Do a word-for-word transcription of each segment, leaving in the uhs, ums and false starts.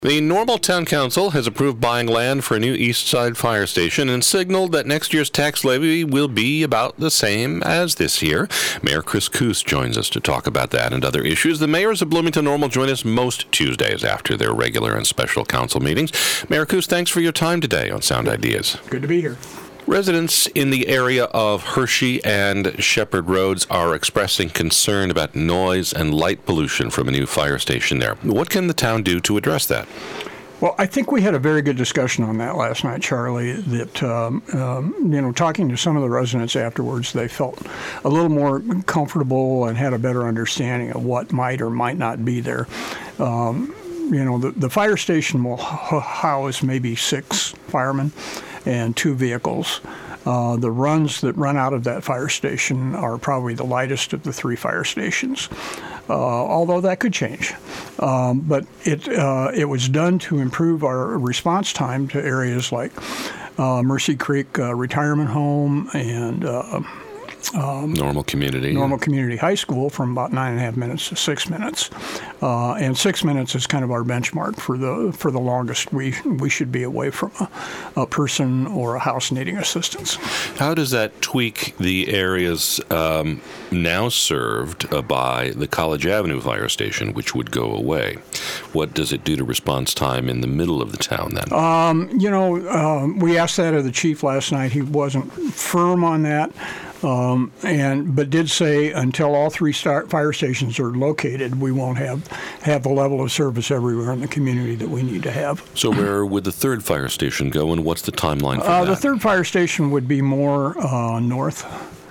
The Normal Town Council has approved buying land for a new East Side fire station and signaled that next year's tax levy will be about the same as this year. Mayor Chris Koos joins us to talk about that and other issues. The mayors of Bloomington Normal join us most Tuesdays after their regular and special council meetings. Mayor Koos, thanks for your time today on Sound Ideas. Good to be here. Residents in the area of Hershey and Shepherd Roads are expressing concern about noise and light pollution from a new fire station there. What can the town do to address that? Well, I think we had a very good discussion on that last night, Charlie, that, um, um, you know, talking to some of the residents afterwards, they felt a little more comfortable and had a better understanding of what might or might not be there. Um, you know, the, the fire station will house maybe six firemen and two vehicles. Uh, the runs that run out of that fire station are probably the lightest of the three fire stations, uh, although that could change. Um, but it uh, it was done to improve our response time to areas like uh, Mercy Creek uh, Retirement Home and uh, Um, Normal Community. Normal Community High School from about nine and a half minutes to six minutes, uh, and six minutes is kind of our benchmark for the for the longest we we should be away from a, a person or a house needing assistance. How does that tweak the areas um, now served uh, by the College Avenue Fire Station, which would go away? What does it do to response time in the middle of the town then? Um, you know, um, we asked that of the chief last night. He wasn't firm on that. Um, and but did say until all three star fire stations are located, we won't have have the level of service everywhere in the community that we need to have. So where would the third fire station go, and what's the timeline for uh, that? The third fire station would be more uh, north,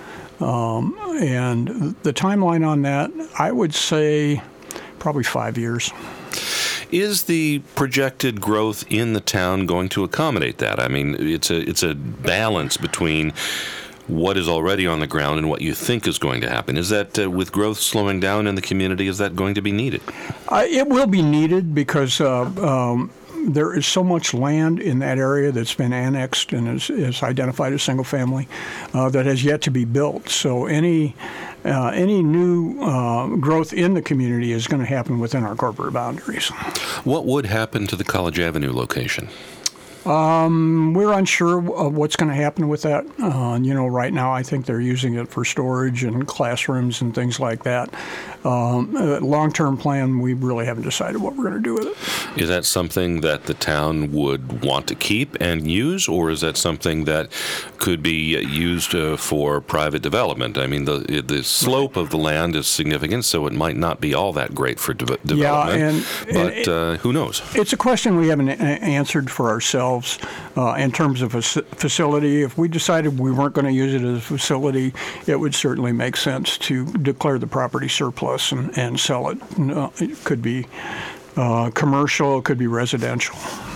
um, and the timeline on that, I would say, probably five years. Is the projected growth in the town going to accommodate that? I mean, it's a it's a balance between what is already on the ground and what you think is going to happen. Is that, uh, with growth slowing down in the community, is that going to be needed? Uh, it will be needed because uh, um, there is so much land in that area that's been annexed and is, is identified as single family uh, that has yet to be built. So any uh, any new uh, growth in the community is going to happen within our corporate boundaries. What would happen to the College Avenue location? Um, we're unsure of what's going to happen with that. Uh, you know, right now I think they're using it for storage and classrooms and things like that. Um, uh, long-term plan, we really haven't decided what we're going to do with it. Is that something that the town would want to keep and use, or is that something that could be used uh, for private development? I mean, the the slope of the land is significant, so it might not be all that great for de- development. Yeah, and, but and uh, who knows? It's a question we haven't a- answered for ourselves. Uh, in terms of a facility. If we decided we weren't going to use it as a facility, it would certainly make sense to declare the property surplus and, and sell it. Uh, it could be uh, commercial, it could be residential.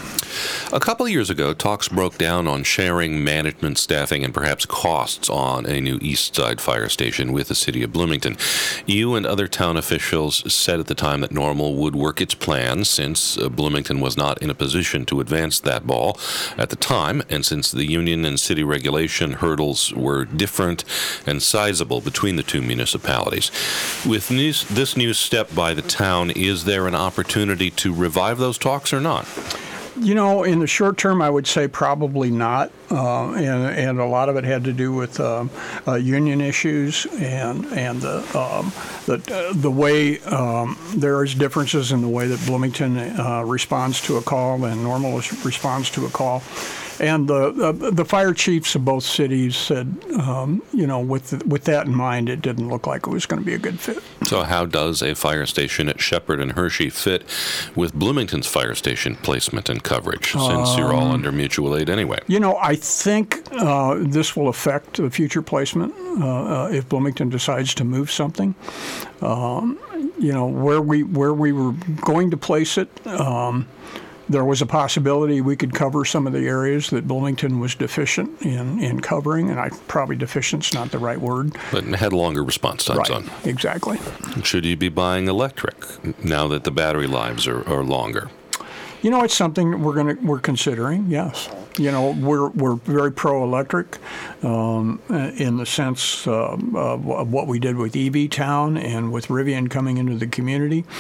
A couple of years ago, talks broke down on sharing management, staffing, and perhaps costs on a new East Side fire station with the city of Bloomington. You and other town officials said at the time that Normal would work its plans since uh, Bloomington was not in a position to advance that ball at the time, and since the union and city regulation hurdles were different and sizable between the two municipalities. With this, this new step by the town, is there an opportunity to revive those talks or not? You know, in the short term, I would say probably not, uh, and and a lot of it had to do with um, uh, union issues and and the um, the uh, the way um, there is differences in the way that Bloomington uh, responds to a call and Normal responds to a call. And the, the the fire chiefs of both cities said, um, you know, with the, with that in mind, it didn't look like it was going to be a good fit. So how does a fire station at Shepherd and Hershey fit with Bloomington's fire station placement and coverage, since um, you're all under mutual aid anyway? You know, I think uh, this will affect the future placement uh, uh, if Bloomington decides to move something. Um, you know, where we where we were going to place it. Um, There was a possibility we could cover some of the areas that Bloomington was deficient in, in covering, and I probably deficient's not the right word. But had longer response times right, on. Exactly. Should you be buying electric now that the battery lives are, are longer? You know, it's something that we're going to we're considering. Yes. You know, we're we're very pro-electric um, in the sense uh, of what we did with E V Town and with Rivian coming into the community.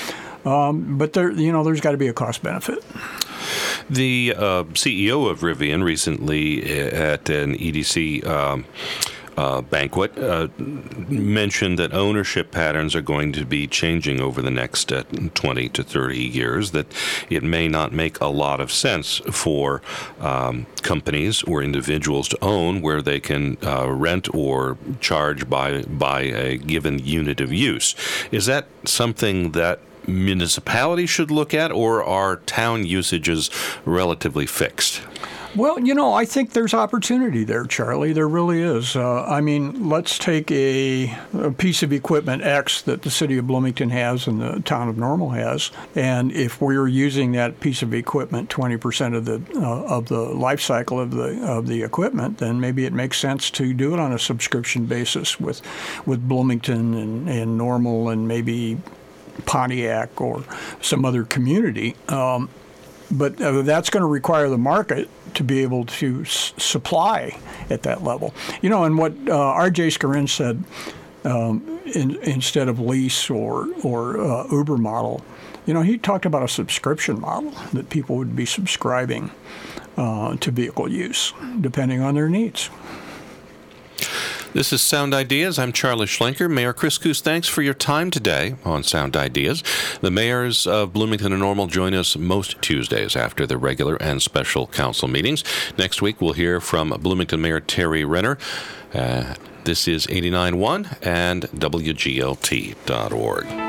Um, but there, you know, there's got to be a cost benefit. The uh, C E O of Rivian recently at an E D C um, uh, banquet uh, mentioned that ownership patterns are going to be changing over the next uh, twenty to thirty years, that it may not make a lot of sense for um, companies or individuals to own where they can uh, rent or charge by, by a given unit of use. Is that something that municipalities should look at, or are town usages relatively fixed? Well, you know, I think there's opportunity there, Charlie. There really is. Uh, I mean, let's take a, a piece of equipment X that the city of Bloomington has and the town of Normal has, and if we're using that piece of equipment twenty percent of the uh, of the life cycle of the of the equipment, then maybe it makes sense to do it on a subscription basis with with Bloomington and, and Normal and maybe Pontiac or some other community. Um, but uh, that's going to require the market to be able to s- supply at that level. You know, and what uh, R J Scarin said, um, in, instead of lease or, or uh, Uber model, you know, he talked about a subscription model that people would be subscribing uh, to vehicle use, depending on their needs. This is Sound Ideas. I'm Charlie Schlenker. Mayor Chris Koos, thanks for your time today on Sound Ideas. The mayors of Bloomington and Normal join us most Tuesdays after the regular and special council meetings. Next week, we'll hear from Bloomington Mayor Terry Renner. Uh, this is eighty-nine point one and W G L T dot org.